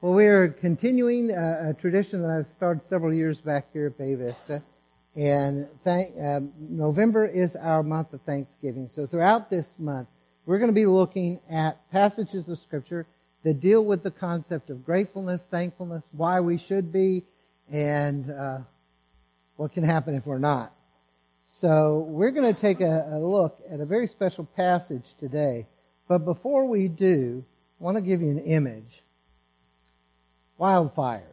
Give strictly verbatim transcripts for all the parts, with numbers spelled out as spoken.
Well, we are continuing a, a tradition that I've started several years back here at Bay Vista, and thank, uh, November is our month of Thanksgiving. So throughout this month, we're going to be looking at passages of Scripture that deal with the concept of gratefulness, thankfulness, why we should be, and uh, what can happen if we're not. So we're going to take a, a look at a very special passage today. But before we do, I want to give you an image. Wildfires.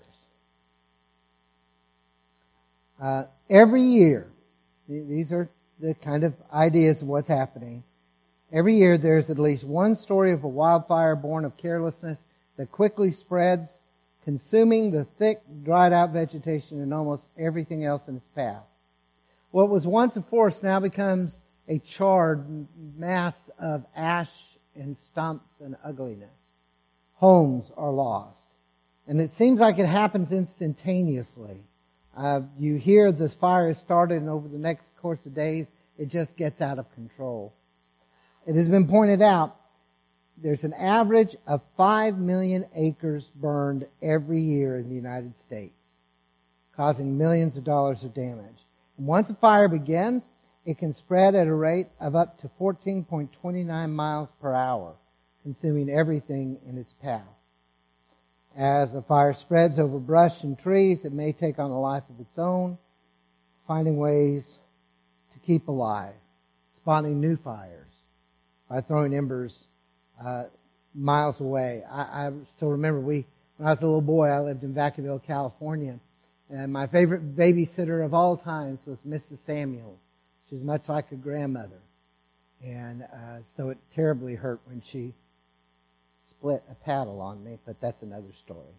Uh, every year, these are the kind of ideas of what's happening. Every year there's at least one story of a wildfire born of carelessness that quickly spreads, consuming the thick, dried out vegetation and almost everything else in its path. What was once a forest now becomes a charred mass of ash and stumps and ugliness. Homes are lost. And it seems like it happens instantaneously. Uh, you hear this fire has started, and over the next course of days, it just gets out of control. It has been pointed out there's an average of five million acres burned every year in the United States, causing millions of dollars of damage. And once a fire begins, it can spread at a rate of up to fourteen point two nine miles per hour, consuming everything in its path. As the fire spreads over brush and trees, it may take on a life of its own, finding ways to keep alive, spawning new fires by throwing embers uh, miles away. I, I still remember we, when I was a little boy, I lived in Vacaville, California, and my favorite babysitter of all times was Missus Samuels. She was much like a grandmother, and uh, so it terribly hurt when she split a paddle on me, but that's another story.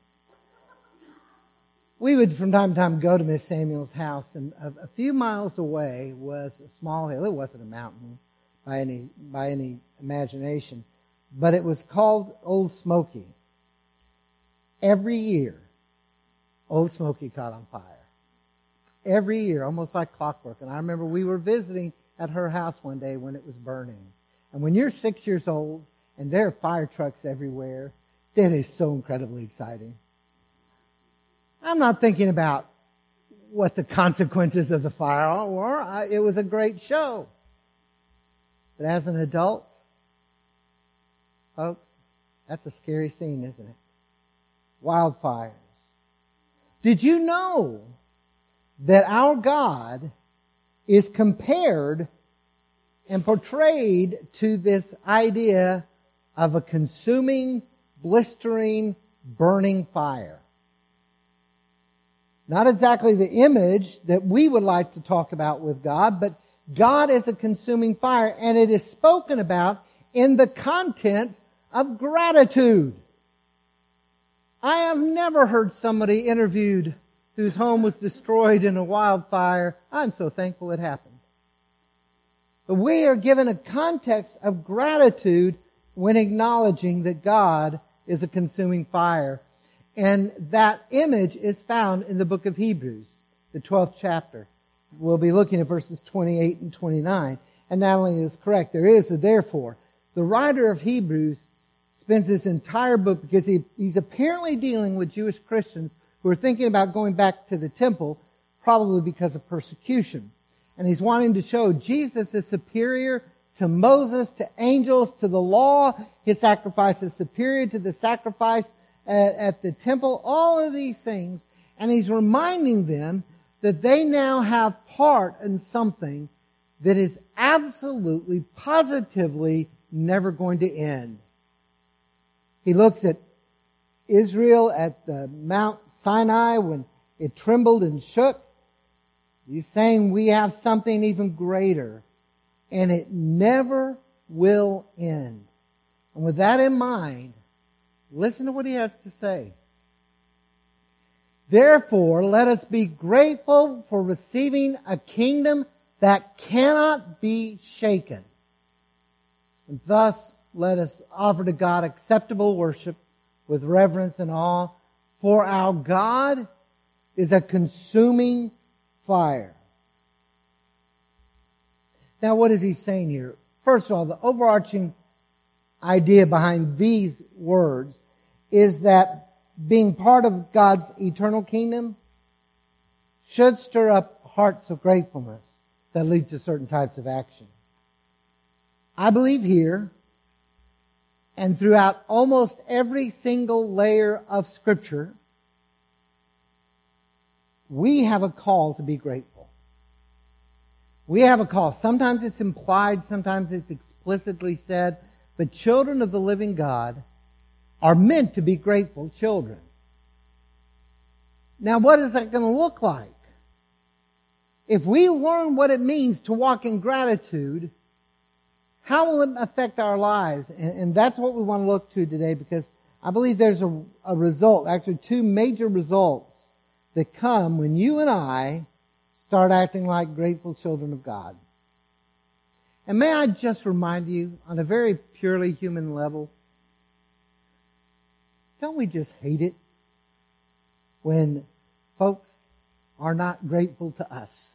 We would from time to time go to Miss Samuel's house, and a, a few miles away was a small hill. It wasn't a mountain by any by any imagination, but it was called Old Smoky. Every year, Old Smoky caught on fire. Every year, almost like clockwork. And I remember we were visiting at her house one day when it was burning. And when you're six years old, and there are fire trucks everywhere, that is so incredibly exciting. I'm not thinking about what the consequences of the fire were. It was a great show. But as an adult, folks, that's a scary scene, isn't it? Wildfires. Did you know that our God is compared and portrayed to this idea of a consuming, blistering, burning fire? Not exactly the image that we would like to talk about with God, but God is a consuming fire, and it is spoken about in the context of gratitude. I have never heard somebody interviewed whose home was destroyed in a wildfire. I'm so thankful it happened. But we are given a context of gratitude when acknowledging that God is a consuming fire. And that image is found in the book of Hebrews, the twelfth chapter. We'll be looking at verses twenty-eight and twenty-nine. And not only is correct, there is a therefore. The writer of Hebrews spends this entire book because he, he's apparently dealing with Jewish Christians who are thinking about going back to the temple, probably because of persecution. And he's wanting to show Jesus is superior to Moses, to angels, to the law. His sacrifice is superior to the sacrifice at, at the temple. All of these things. And he's reminding them that they now have part in something that is absolutely, positively never going to end. He looks at Israel at the Mount Sinai when it trembled and shook. He's saying we have something even greater, and it never will end. And with that in mind, listen to what he has to say. Therefore, let us be grateful for receiving a kingdom that cannot be shaken. And thus, let us offer to God acceptable worship with reverence and awe, for our God is a consuming fire. Now, what is he saying here? First of all, the overarching idea behind these words is that being part of God's eternal kingdom should stir up hearts of gratefulness that lead to certain types of action. I believe here and throughout almost every single layer of Scripture, we have a call to be grateful. We have a call. Sometimes it's implied, sometimes it's explicitly said, but children of the living God are meant to be grateful children. Now, what is that going to look like? If we learn what it means to walk in gratitude, how will it affect our lives? And, and that's what we want to look to today, because I believe there's a, a result, actually two major results that come when you and I start acting like grateful children of God. And may I just remind you, on a very purely human level, don't we just hate it when folks are not grateful to us?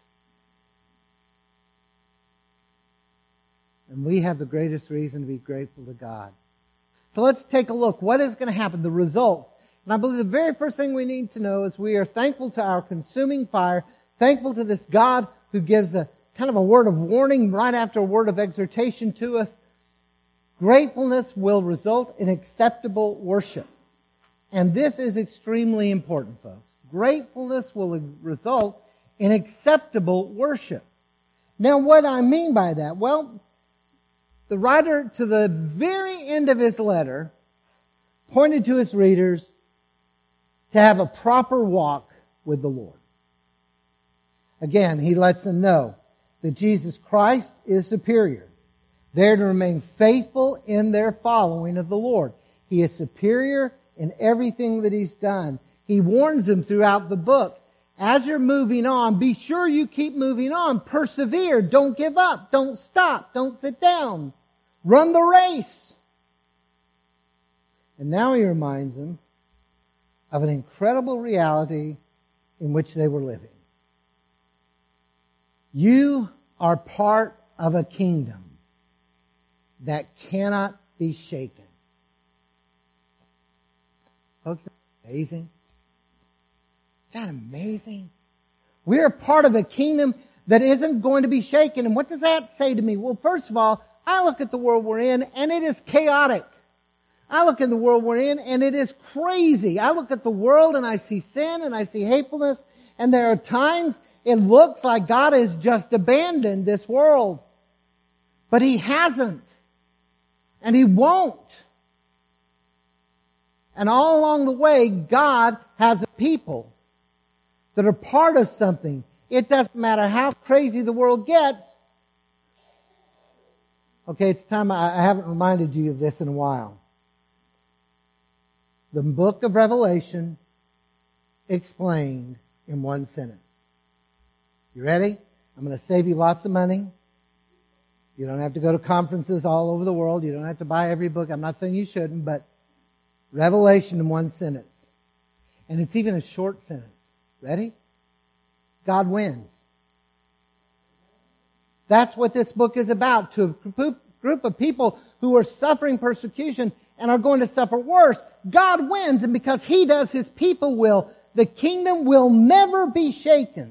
And we have the greatest reason to be grateful to God. So let's take a look. What is going to happen? The results. And I believe the very first thing we need to know is we are thankful to our consuming fire, thankful to this God who gives a kind of a word of warning right after a word of exhortation to us. Gratefulness will result in acceptable worship. And this is extremely important, folks. Gratefulness will result in acceptable worship. Now, what I mean by that? Well, the writer, to the very end of his letter, pointed to his readers to have a proper walk with the Lord. Again, he lets them know that Jesus Christ is superior. They're to remain faithful in their following of the Lord. He is superior in everything that He's done. He warns them throughout the book. As you're moving on, be sure you keep moving on. Persevere. Don't give up. Don't stop. Don't sit down. Run the race. And now He reminds them of an incredible reality in which they were living. You are part of a kingdom that cannot be shaken. Folks, that's amazing. Isn't that amazing? We're part of a kingdom that isn't going to be shaken. And what does that say to me? Well, first of all, I look at the world we're in and it is chaotic. I look at the world we're in and it is crazy. I look at the world and I see sin and I see hatefulness, and there are times it looks like God has just abandoned this world. But He hasn't. And He won't. And all along the way, God has a people that are part of something. It doesn't matter how crazy the world gets. Okay, it's time. I haven't reminded you of this in a while. The book of Revelation explained in one sentence. You ready? I'm going to save you lots of money. You don't have to go to conferences all over the world. You don't have to buy every book. I'm not saying you shouldn't, but Revelation in one sentence. And it's even a short sentence. Ready? God wins. That's what this book is about. To a group of people who are suffering persecution and are going to suffer worse, God wins. And because He does, His people will. The kingdom will never be shaken.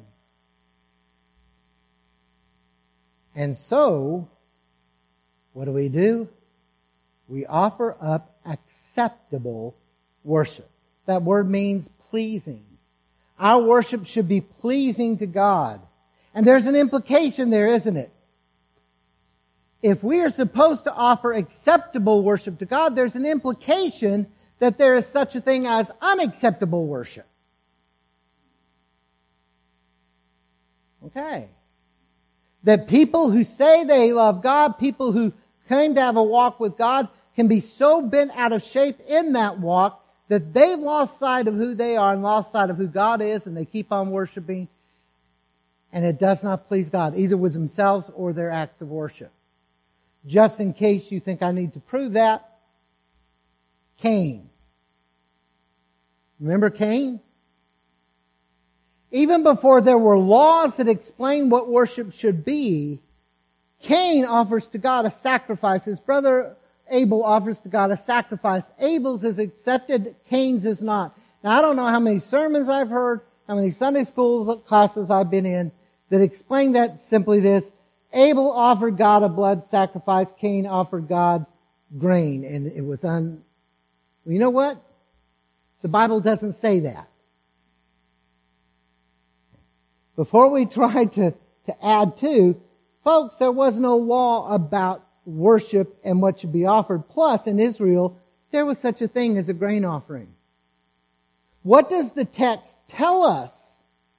And so, what do we do? We offer up acceptable worship. That word means pleasing. Our worship should be pleasing to God. And there's an implication there, isn't it? If we are supposed to offer acceptable worship to God, there's an implication that there is such a thing as unacceptable worship. Okay. That people who say they love God, people who claim to have a walk with God, can be so bent out of shape in that walk that they've lost sight of who they are and lost sight of who God is, and they keep on worshiping, and it does not please God, either with themselves or their acts of worship. Just in case you think I need to prove that, Cain. Remember Cain? Even before there were laws that explained what worship should be, Cain offers to God a sacrifice. His brother Abel offers to God a sacrifice. Abel's is accepted, Cain's is not. Now, I don't know how many sermons I've heard, how many Sunday school classes I've been in that explain that simply this. Abel offered God a blood sacrifice. Cain offered God grain. And it was un... Well, you know what? The Bible doesn't say that. Before we try to, to add to, folks, there was no law about worship and what should be offered. Plus, in Israel, there was such a thing as a grain offering. What does the text tell us?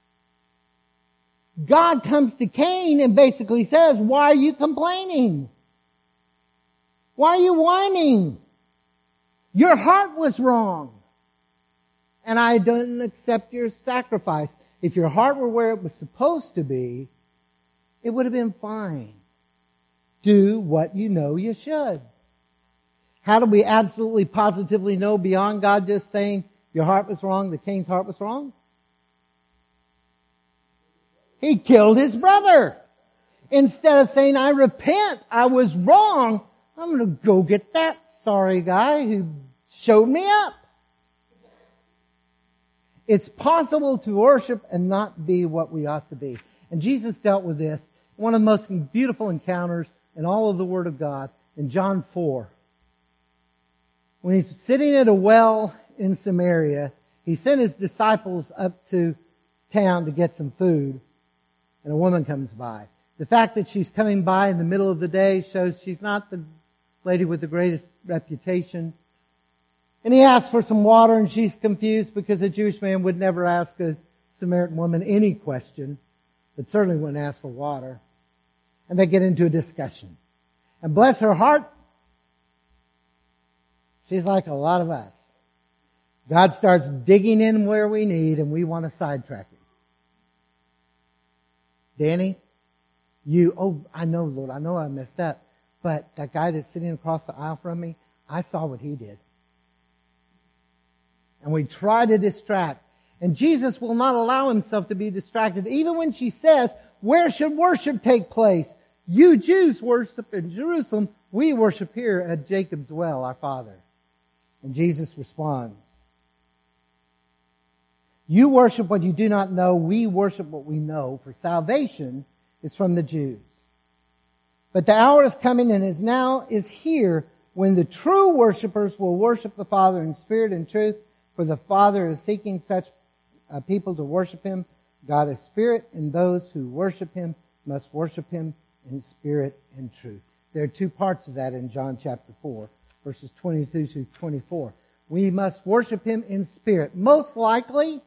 God comes to Cain and basically says, why are you complaining? Why are you whining? Your heart was wrong. And I didn't accept your sacrifice. If your heart were where it was supposed to be, it would have been fine. Do what you know you should. How do we absolutely positively know beyond God just saying your heart was wrong, that Cain's heart was wrong? He killed his brother. Instead of saying, I repent, I was wrong, I'm going to go get that sorry guy who showed me up. It's possible to worship and not be what we ought to be. And Jesus dealt with this. One of the most beautiful encounters in all of the Word of God in John four. When he's sitting at a well in Samaria, he sent his disciples up to town to get some food, and a woman comes by. The fact that she's coming by in the middle of the day shows she's not the lady with the greatest reputation. And he asks for some water, and she's confused because a Jewish man would never ask a Samaritan woman any question, but certainly wouldn't ask for water. And they get into a discussion. And bless her heart, she's like a lot of us. God starts digging in where we need, and we want to sidetrack him. Danny, you, oh, I know, Lord, I know I messed up, but that guy that's sitting across the aisle from me, I saw what he did. And we try to distract. And Jesus will not allow himself to be distracted. Even when she says, where should worship take place? You Jews worship in Jerusalem. We worship here at Jacob's well, our Father. And Jesus responds, you worship what you do not know. We worship what we know. For salvation is from the Jews. But the hour is coming and is now is here when the true worshipers will worship the Father in spirit and truth. For the Father is seeking such uh, people to worship him. God is spirit, and those who worship him must worship him in spirit and truth. There are two parts of that in John chapter four, verses twenty-two to twenty-four. We must worship him in spirit. Most likely,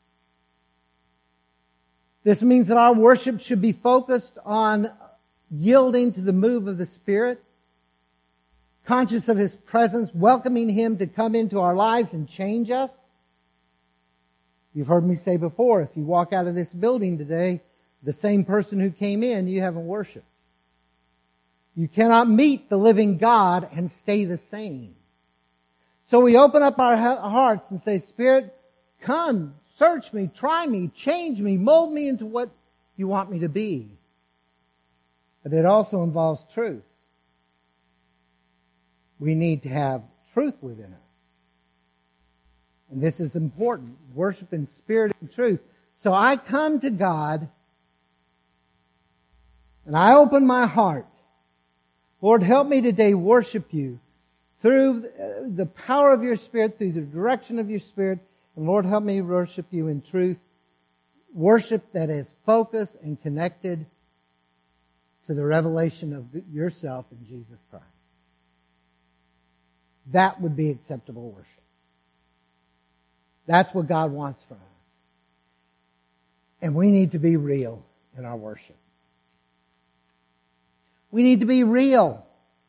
this means that our worship should be focused on yielding to the move of the Spirit, conscious of his presence, welcoming him to come into our lives and change us. You've heard me say before, if you walk out of this building today, the same person who came in, you haven't worshiped. You cannot meet the living God and stay the same. So we open up our hearts and say, Spirit, come, search me, try me, change me, mold me into what you want me to be. But it also involves truth. We need to have truth within us. And this is important. Worship in spirit and truth. So I come to God and I open my heart. Lord, help me today worship you through the power of your Spirit, through the direction of your Spirit. And Lord, help me worship you in truth. Worship that is focused and connected to the revelation of yourself in Jesus Christ. That would be acceptable worship. That's what God wants from us. And we need to be real in our worship. We need to be real.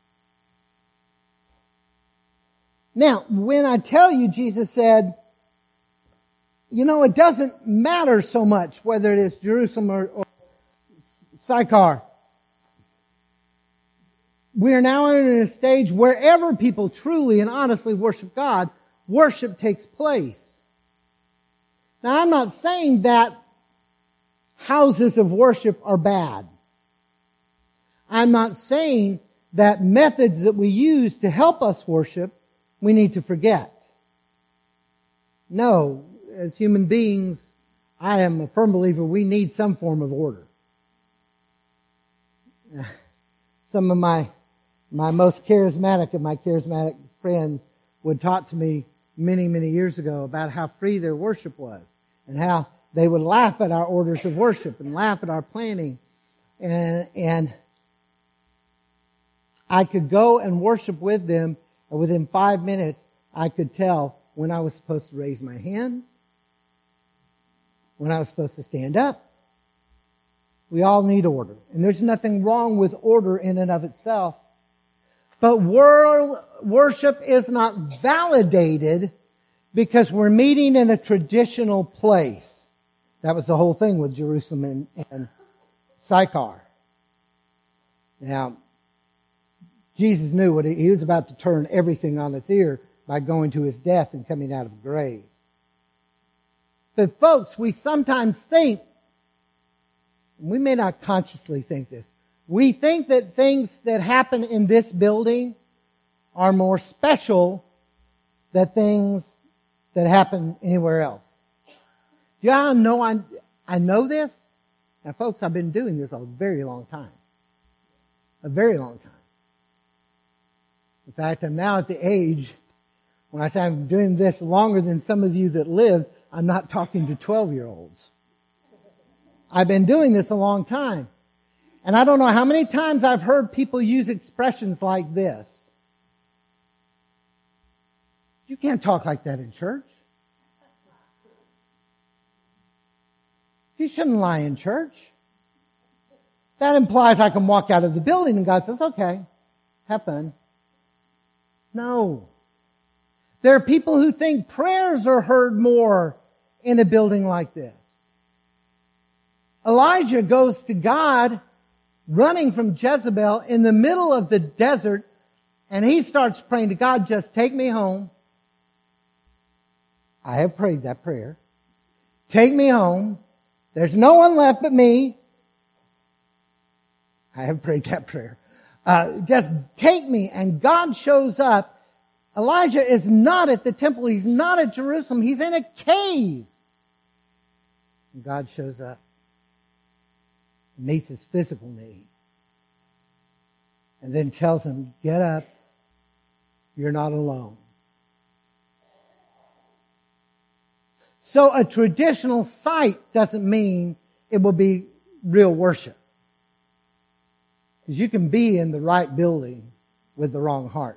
Now, when I tell you, Jesus said, you know, it doesn't matter so much whether it is Jerusalem or, or Sychar. We are now in a stage wherever people truly and honestly worship God, worship takes place. Now, I'm not saying that houses of worship are bad. I'm not saying that methods that we use to help us worship, we need to forget. No, as human beings, I am a firm believer we need some form of order. Some of my my most charismatic of my charismatic friends would talk to me many, many years ago about how free their worship was and how they would laugh at our orders of worship and laugh at our planning. And, and I could go and worship with them, and within five minutes, I could tell when I was supposed to raise my hands, when I was supposed to stand up. We all need order. And there's nothing wrong with order in and of itself. But world worship is not validated because we're meeting in a traditional place. That was the whole thing with Jerusalem and, and Sychar. Now, Jesus knew what he, he was about to turn everything on its ear by going to his death and coming out of the grave. But folks, we sometimes think, we may not consciously think this, we think that things that happen in this building are more special than things that happen anywhere else. Do y'all know I, I know this? Now folks, I've been doing this a very long time. A very long time. In fact, I'm now at the age, when I say I'm doing this longer than some of you that live, I'm not talking to twelve-year-olds. I've been doing this a long time. And I don't know how many times I've heard people use expressions like this. You can't talk like that in church. You shouldn't lie in church. That implies I can walk out of the building and God says, okay, have fun. No. There are people who think prayers are heard more in a building like this. Elijah goes to God running from Jezebel in the middle of the desert, and he starts praying to God, just take me home. I have prayed that prayer. Take me home. There's no one left but me. I have prayed that prayer. Uh, just take me. And God shows up. Elijah is not at the temple. He's not at Jerusalem. He's in a cave. And God shows up. Meets his physical need. And then tells him, get up. You're not alone. So a traditional site doesn't mean it will be real worship. Because you can be in the right building with the wrong heart.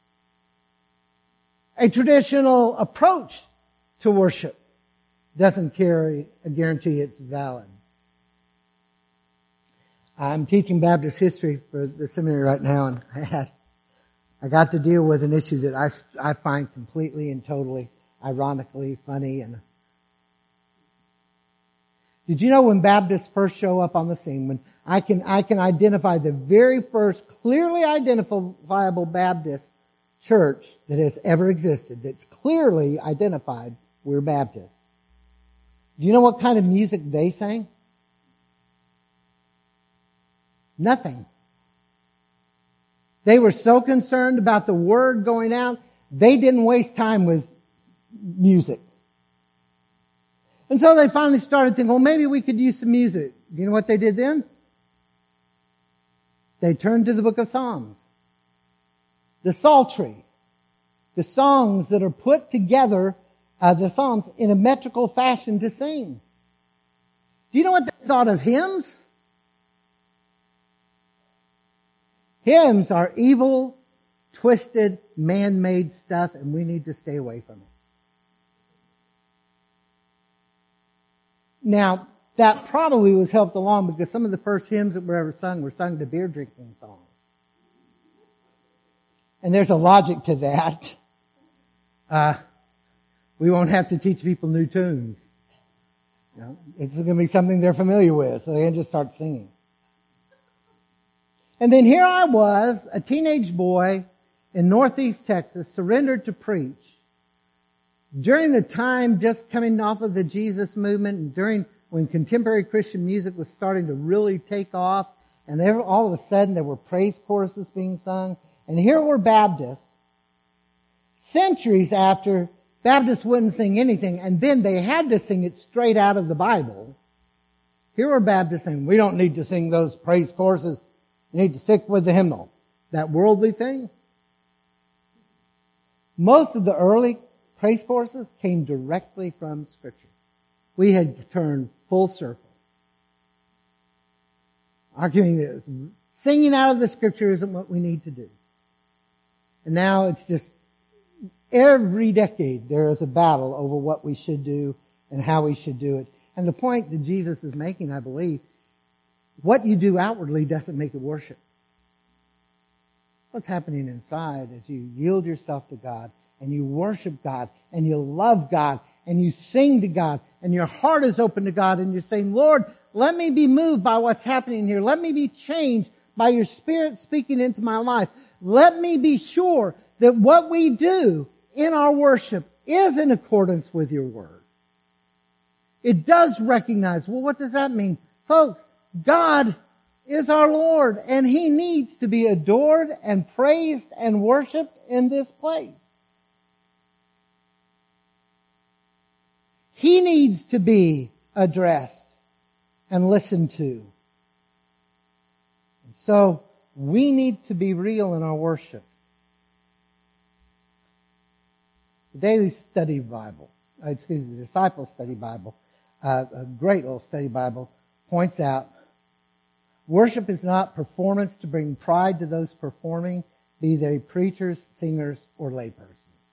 A traditional approach to worship doesn't carry a guarantee it's valid. I'm teaching Baptist history for the seminary right now, and I had, I got to deal with an issue that I, I find completely and totally ironically funny. And did you know when Baptists first show up on the scene, when I can, I can identify the very first clearly identifiable Baptist church that has ever existed, that's clearly identified, we're Baptists. Do you know what kind of music they sang? Nothing. They were so concerned about the word going out, they didn't waste time with music. And so they finally started thinking, well, maybe we could use some music. You know what they did then? They turned to the book of Psalms. The psaltery. The songs that are put together, uh, the Psalms, in a metrical fashion to sing. Do you know what they thought of hymns? Hymns are evil, twisted, man-made stuff, and we need to stay away from it. Now, that probably was helped along because some of the first hymns that were ever sung were sung to beer drinking songs. And there's a logic to that. Uh, we won't have to teach people new tunes. You know, it's going to be something they're familiar with, so they can just start singing. And then here I was, a teenage boy in Northeast Texas, surrendered to preach. During the time just coming off of the Jesus movement, and during when contemporary Christian music was starting to really take off, and there, all of a sudden there were praise choruses being sung, and here were Baptists, centuries after Baptists wouldn't sing anything, and then they had to sing it straight out of the Bible. Here are Baptists saying, we don't need to sing those praise choruses. We need to stick with the hymnal. That worldly thing. Most of the early praise choruses came directly from Scripture. We had turned full circle. Arguing this. Singing out of the Scripture isn't what we need to do. And now it's just every decade there is a battle over what we should do and how we should do it. And the point that Jesus is making, I believe, what you do outwardly doesn't make it worship. What's happening inside is you yield yourself to God and you worship God and you love God and you sing to God and your heart is open to God and you're saying, Lord, let me be moved by what's happening here. Let me be changed by your Spirit speaking into my life. Let me be sure that what we do in our worship is in accordance with your word. It does recognize, well, what does that mean? Folks, God is our Lord, and He needs to be adored and praised and worshiped in this place. He needs to be addressed and listened to. And so, we need to be real in our worship. The Daily Study Bible, excuse me, the Disciple Study Bible, uh, a great little study Bible, points out, worship is not performance to bring pride to those performing, be they preachers, singers, or laypersons.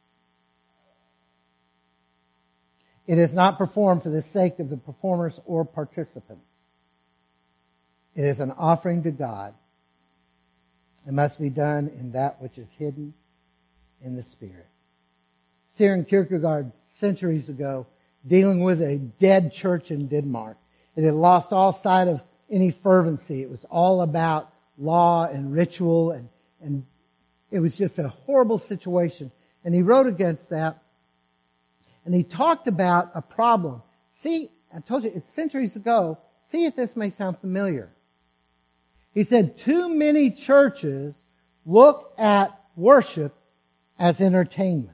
It is not performed for the sake of the performers or participants. It is an offering to God. It must be done in that which is hidden in the Spirit. Søren Kierkegaard, centuries ago, dealing with a dead church in Denmark, it had lost all sight of any fervency. It was all about law and ritual, and, and it was just a horrible situation. And he wrote against that, and he talked about a problem. See, I told you, it's centuries ago. See if this may sound familiar. He said, too many churches look at worship as entertainment.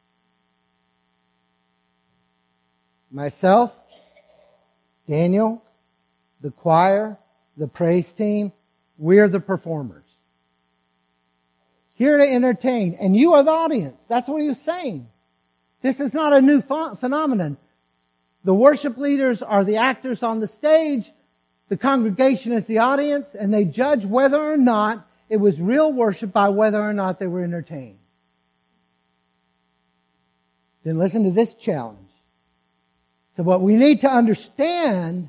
Myself, Daniel, the choir, the praise team, we're the performers. Here to entertain, and you are the audience. That's what he was saying. This is not a new ph- phenomenon. The worship leaders are the actors on the stage. The congregation is the audience, and they judge whether or not it was real worship by whether or not they were entertained. Then listen to this challenge. So what we need to understand,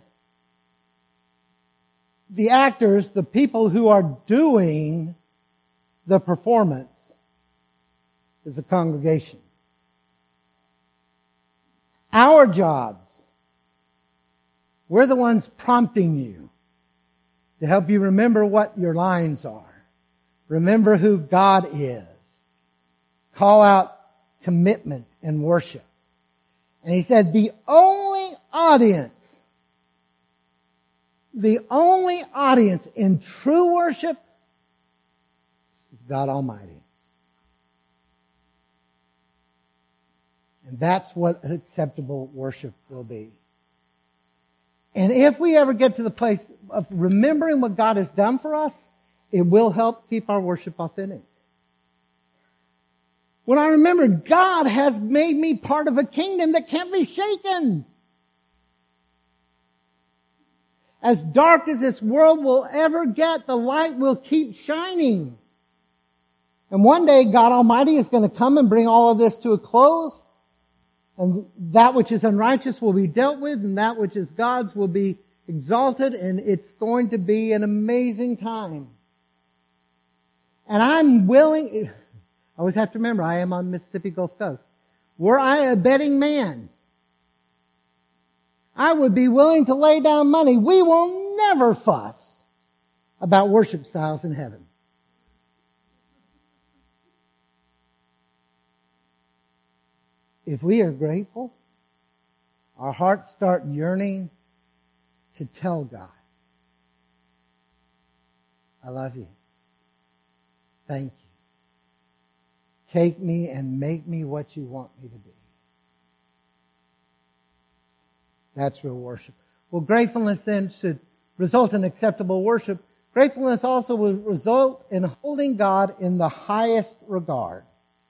the actors, the people who are doing the performance, is the congregation. Our jobs, we're the ones prompting you to help you remember what your lines are. Remember who God is. Call out commitment and worship. And he said, the only audience, the only audience in true worship is God Almighty. And that's what acceptable worship will be. And if we ever get to the place of remembering what God has done for us, it will help keep our worship authentic. When I remember God has made me part of a kingdom that can't be shaken. As dark as this world will ever get, the light will keep shining. And one day God Almighty is going to come and bring all of this to a close. And that which is unrighteous will be dealt with, and that which is God's will be exalted, and it's going to be an amazing time. And I'm willing, I always have to remember, I am on Mississippi Gulf Coast. Were I a betting man, I would be willing to lay down money. We will never fuss about worship styles in heaven. If we are grateful, our hearts start yearning to tell God, I love you. Thank you. Take me and make me what you want me to be. That's real worship. Well, gratefulness then should result in acceptable worship. Gratefulness also will result in holding God in the highest regard.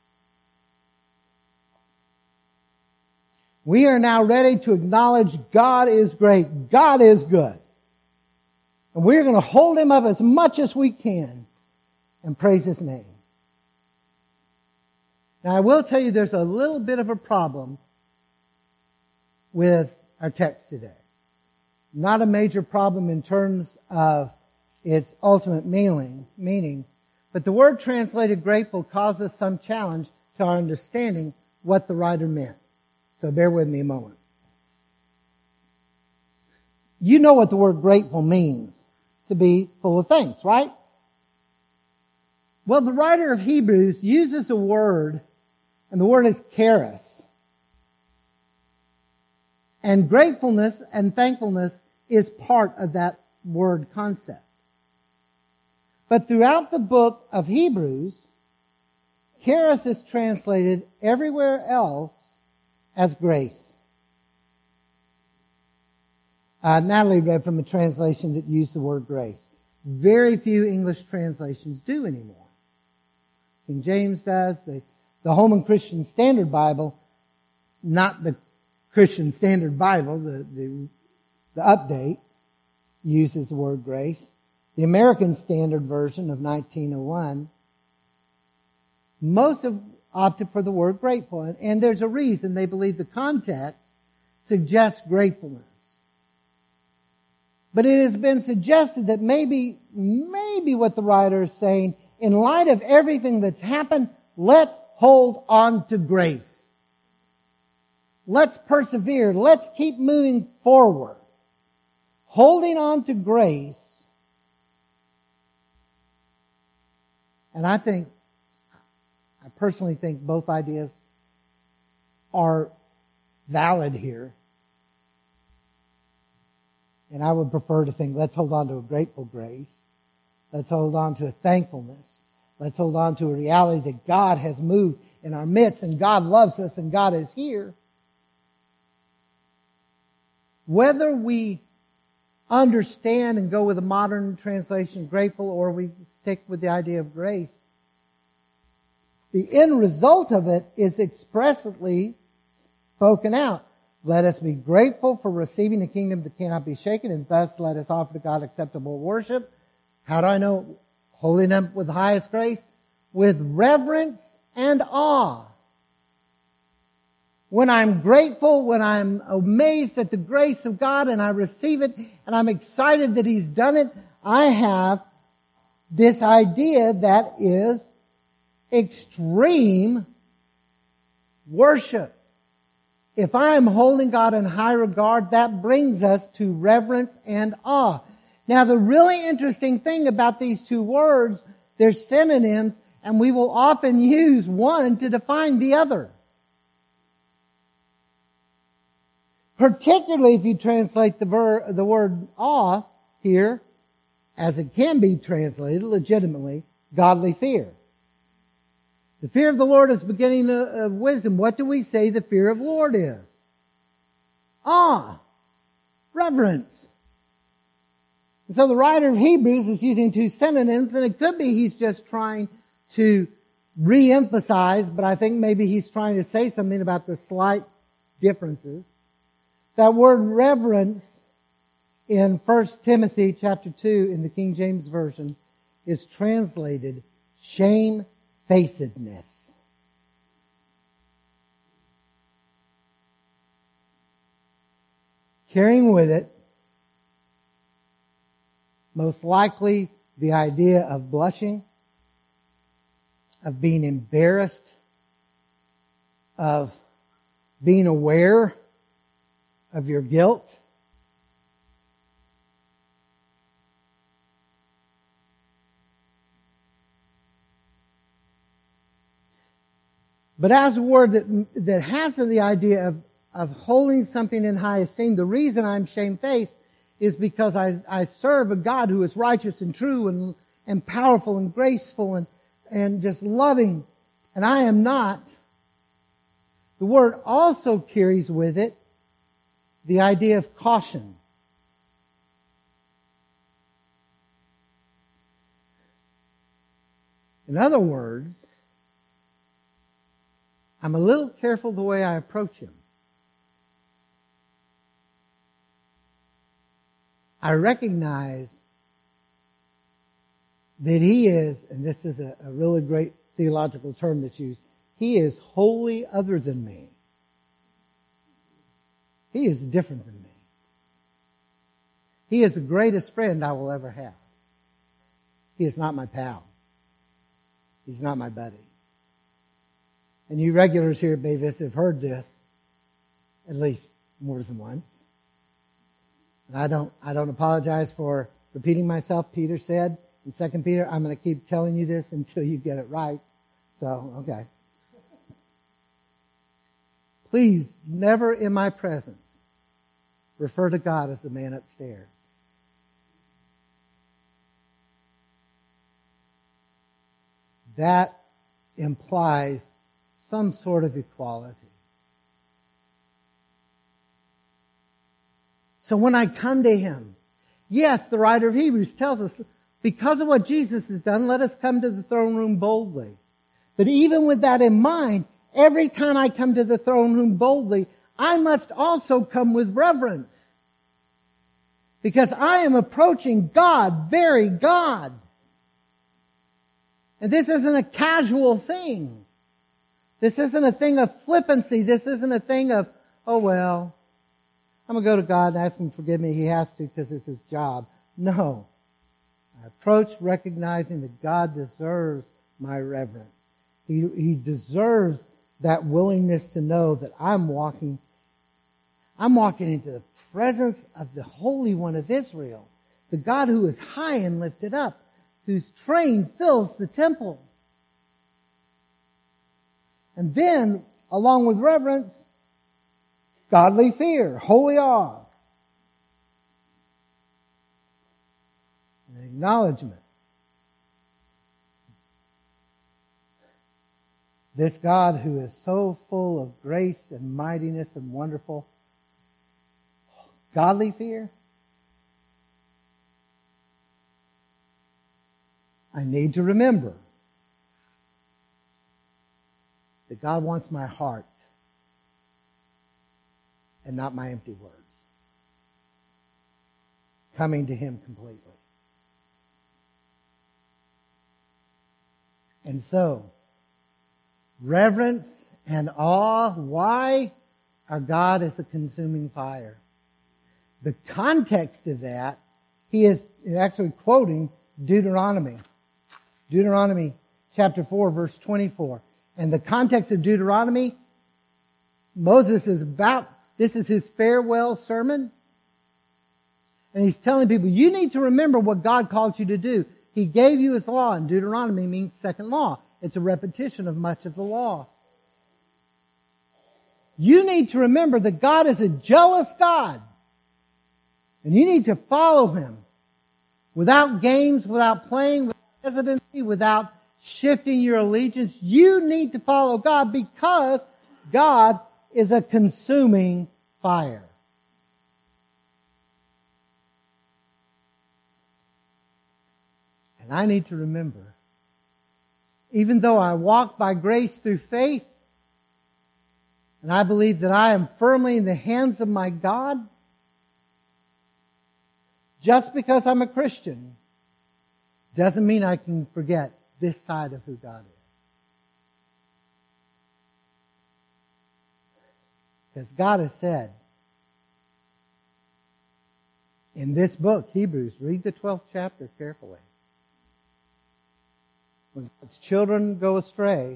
We are now ready to acknowledge God is great. God is good. And we're going to hold Him up as much as we can and praise His name. Now, I will tell you there's a little bit of a problem with our text today. Not a major problem in terms of its ultimate meaning, meaning, but the word translated grateful causes some challenge to our understanding what the writer meant. So bear with me a moment. You know what the word grateful means. To be full of thanks, right? Well, the writer of Hebrews uses a word, and the word is charis. And gratefulness and thankfulness is part of that word concept. But throughout the book of Hebrews, charis is translated everywhere else as grace. Uh, Natalie read from a translation that used the word grace. Very few English translations do anymore. King James does. The, the Holman Christian Standard Bible, not the Christian Standard Bible, the, the, the update, uses the word grace. The American Standard Version of nineteen oh one, most have opted for the word grateful. And, and there's a reason. They believe the context suggests gratefulness. But it has been suggested that maybe, maybe what the writer is saying, in light of everything that's happened, let's hold on to grace. Let's persevere. Let's keep moving forward. Holding on to grace. And I think, I personally think both ideas are valid here. And I would prefer to think, let's hold on to a grateful grace. Let's hold on to a thankfulness. Let's hold on to a reality that God has moved in our midst and God loves us and God is here. Whether we understand and go with a modern translation, grateful, or we stick with the idea of grace, the end result of it is expressly spoken out. Let us be grateful for receiving the kingdom that cannot be shaken, and thus let us offer to God acceptable worship. How do I know? Holding up with the highest grace? With reverence and awe. When I'm grateful, when I'm amazed at the grace of God and I receive it, and I'm excited that He's done it, I have this idea that is extreme worship. If I am holding God in high regard, that brings us to reverence and awe. Now, the really interesting thing about these two words, they're synonyms, and we will often use one to define the other. Particularly if you translate the, ver- the word awe here, as it can be translated legitimately, godly fear. The fear of the Lord is the beginning of wisdom. What do we say the fear of the Lord is? Awe. Reverence. And so the writer of Hebrews is using two synonyms, and it could be he's just trying to re-emphasize, but I think maybe he's trying to say something about the slight differences. That word reverence in First Timothy chapter two in the King James Version is translated shamefacedness. Carrying with it, most likely, the idea of blushing, of being embarrassed, of being aware of your guilt. But as a word that, that has the idea of, of holding something in high esteem, the reason I'm shamefaced is because I, I serve a God who is righteous and true and, and powerful and graceful and, and just loving. And I am not. The word also carries with it the idea of caution. In other words, I'm a little careful the way I approach him. I recognize that he is, and this is a, a really great theological term that's used, he is wholly other than me. He is different than me. He is the greatest friend I will ever have. He is not my pal. He's not my buddy. And you regulars here at Bay Vista have heard this at least more than once. And I don't, I don't apologize for repeating myself. Peter said in Second Peter, I'm going to keep telling you this until you get it right. So, okay. Please, never in my presence, refer to God as the man upstairs. That implies some sort of equality. So when I come to him, yes, the writer of Hebrews tells us, because of what Jesus has done, let us come to the throne room boldly. But even with that in mind, every time I come to the throne room boldly, I must also come with reverence. Because I am approaching God, very God. And this isn't a casual thing. This isn't a thing of flippancy. This isn't a thing of, oh well, I'm going to go to God and ask him to forgive me. He has to because it's his job. No. I approach recognizing that God deserves my reverence. He, he deserves that willingness to know that I'm walking, I'm walking into the presence of the Holy One of Israel, the God who is high and lifted up, whose train fills the temple. And then, along with reverence, godly fear, holy awe, and acknowledgement. This God who is so full of grace and mightiness and wonderful, godly fear. I need to remember that God wants my heart and not my empty words. Coming to him completely. And so, reverence and awe. Why? Our God is a consuming fire. The context of that, he is actually quoting Deuteronomy. Deuteronomy chapter four, verse twenty-four. And the context of Deuteronomy, Moses is about, this is his farewell sermon. And he's telling people, you need to remember what God called you to do. He gave you his law, and Deuteronomy means second law. It's a repetition of much of the law. You need to remember that God is a jealous God. And you need to follow him without games, without playing, without hesitancy, without shifting your allegiance. You need to follow God because God is a consuming fire. And I need to remember, even though I walk by grace through faith, and I believe that I am firmly in the hands of my God, just because I'm a Christian doesn't mean I can forget this side of who God is. Because God has said in this book, Hebrews, read the twelfth chapter carefully. When God's children go astray,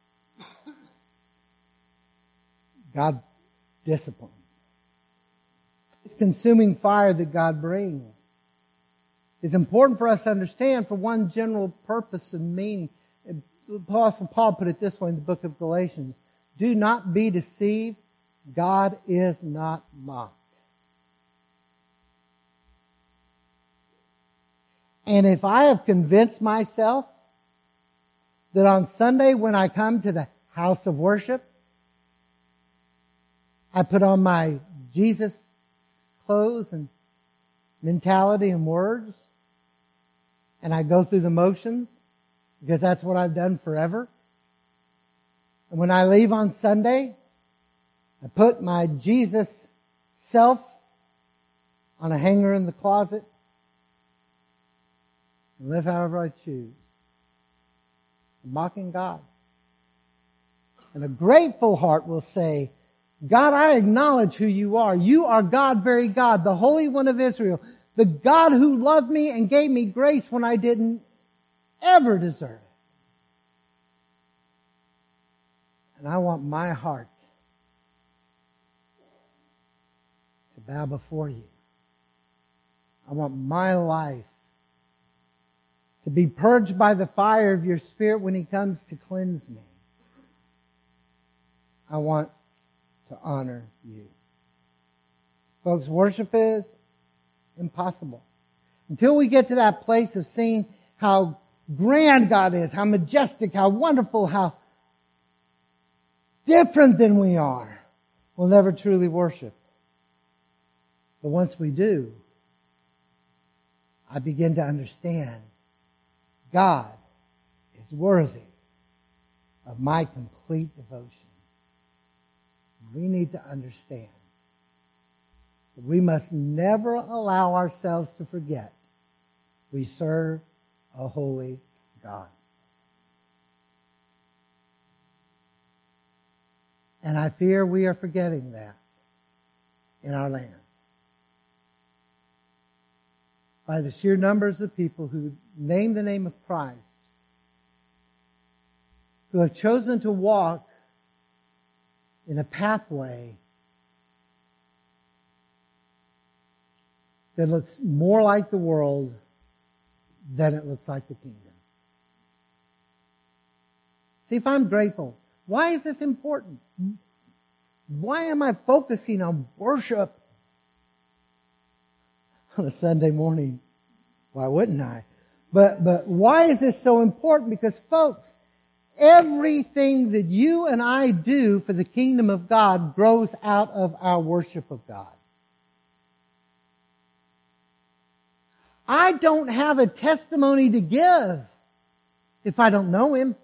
God disciplines. It's consuming fire that God brings. It's important for us to understand for one general purpose and meaning. The Apostle Paul put it this way in the book of Galatians. Do not be deceived. God is not mocked. And if I have convinced myself that on Sunday when I come to the house of worship, I put on my Jesus clothes and mentality and words, and I go through the motions because that's what I've done forever. And when I leave on Sunday, I put my Jesus self on a hanger in the closet and live however I choose. I'm mocking God. And a grateful heart will say, God, I acknowledge who you are. You are God, very God, the Holy One of Israel, the God who loved me and gave me grace when I didn't ever deserve it. And I want my heart to bow before you. I want my life to be purged by the fire of your Spirit when He comes to cleanse me. I want to honor you. Folks, worship is impossible. Until we get to that place of seeing how grand God is, how majestic, how wonderful, how different than we are, we'll never truly worship. But once we do, I begin to understand God is worthy of my complete devotion. We need to understand that we must never allow ourselves to forget we serve a holy God. And I fear we are forgetting that in our land. By the sheer numbers of people who name the name of Christ, who have chosen to walk in a pathway that looks more like the world than it looks like the kingdom. See, if I'm grateful, why is this important? Why am I focusing on worship on a Sunday morning? Why wouldn't I? But, but why is this so important? Because folks, everything that you and I do for the kingdom of God grows out of our worship of God. I don't have a testimony to give if I don't know Him.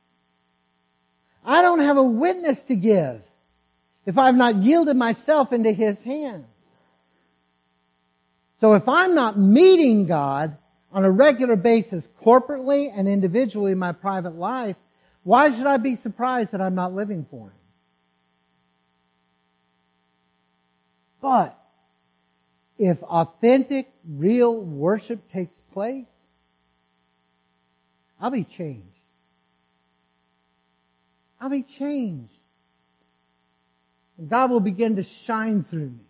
I don't have a witness to give if I've not yielded myself into His hands. So if I'm not meeting God on a regular basis, corporately and individually in my private life, why should I be surprised that I'm not living for Him? But if authentic, real worship takes place, I'll be changed. I'll be changed. And God will begin to shine through me.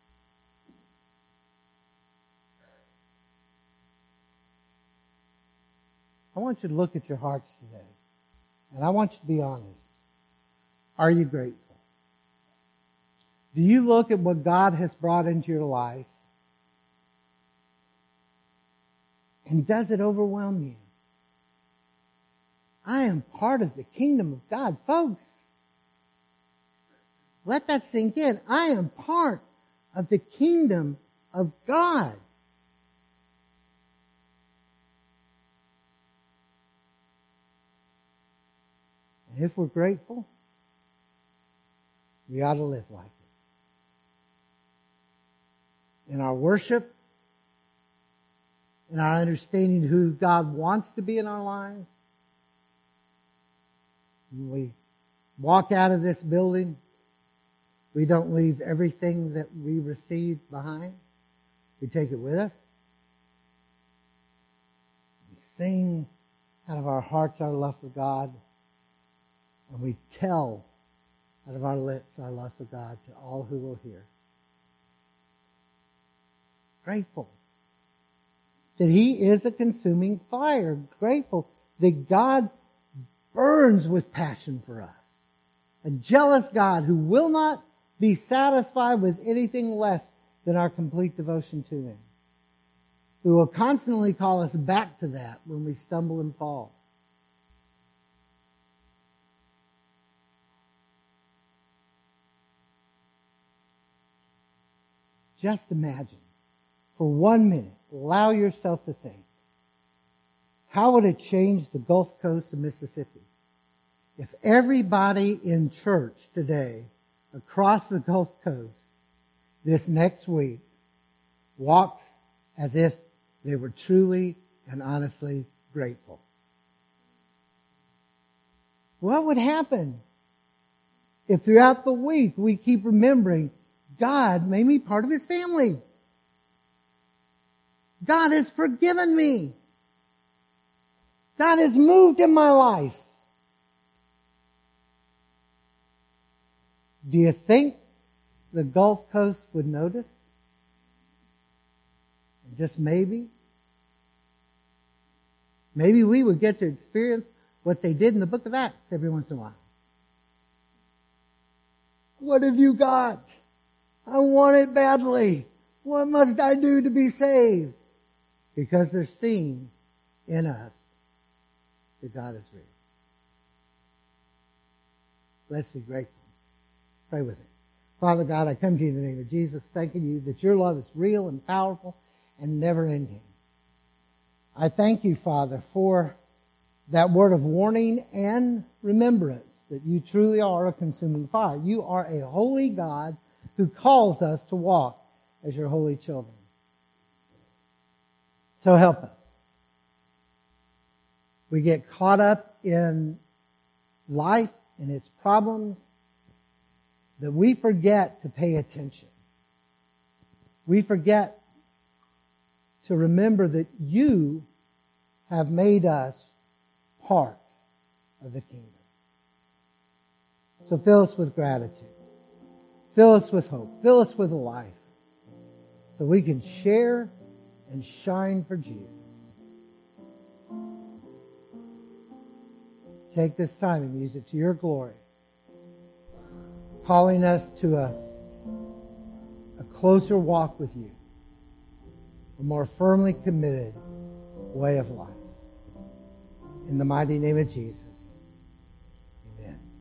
I want you to look at your hearts today. And I want you to be honest. Are you grateful? Do you look at what God has brought into your life? And does it overwhelm you? I am part of the kingdom of God. Folks, let that sink in. I am part of the kingdom of God. And if we're grateful, we ought to live like it. In our worship, in our understanding who God wants to be in our lives, when we walk out of this building, we don't leave everything that we received behind. We take it with us. We sing out of our hearts our love for God. And we tell out of our lips our love for God to all who will hear. Grateful that He is a consuming fire. Grateful that God burns with passion for us. A jealous God who will not be satisfied with anything less than our complete devotion to Him. Who will constantly call us back to that when we stumble and fall. just imagine, for one minute, allow yourself to think, how would it change the Gulf Coast of Mississippi if everybody in church today across the Gulf Coast this next week walked as if they were truly and honestly grateful? What would happen if throughout the week we keep remembering God made me part of His family? God has forgiven me. God has moved in my life. Do you think the Gulf Coast would notice? Just maybe. Maybe we would get to experience what they did in the book of Acts every once in a while. What have you got? I want it badly. What must I do to be saved? Because they're seeing in us that God is real. Let's be grateful. Pray with me. Father God, I come to you in the name of Jesus, thanking you that your love is real and powerful and never ending. I thank you, Father, for that word of warning and remembrance that you truly are a consuming fire. You are a holy God who calls us to walk as your holy children. So help us. We get caught up in life and its problems that we forget to pay attention. We forget to remember that you have made us part of the kingdom. So fill us with gratitude. Fill us with hope. Fill us with life so we can share and shine for Jesus. Take this time and use it to your glory, calling us to a, a closer walk with you, a more firmly committed way of life. In the mighty name of Jesus.